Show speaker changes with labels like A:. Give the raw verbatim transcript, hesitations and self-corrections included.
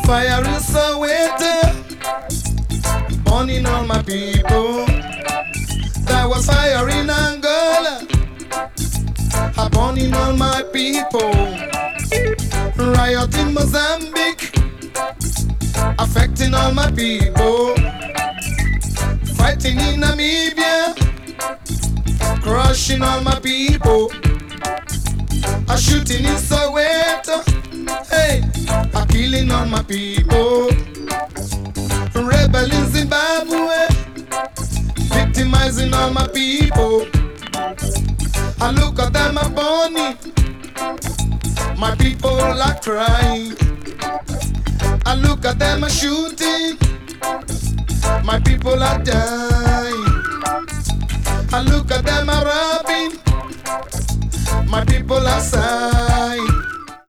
A: Fire in Soweto, burning all my people. There was fire in Angola, burning all my people. Riot in Mozambique, affecting all my people. Fighting in Namibia, crushing all my people. A shooting in Soweto, hey, a killing all my people. Rebel in Zimbabwe, victimizing all my people. I look at them a burning, my people are crying. I look at them a shooting, my people are dying. I look at them a robbing, my people are sighing.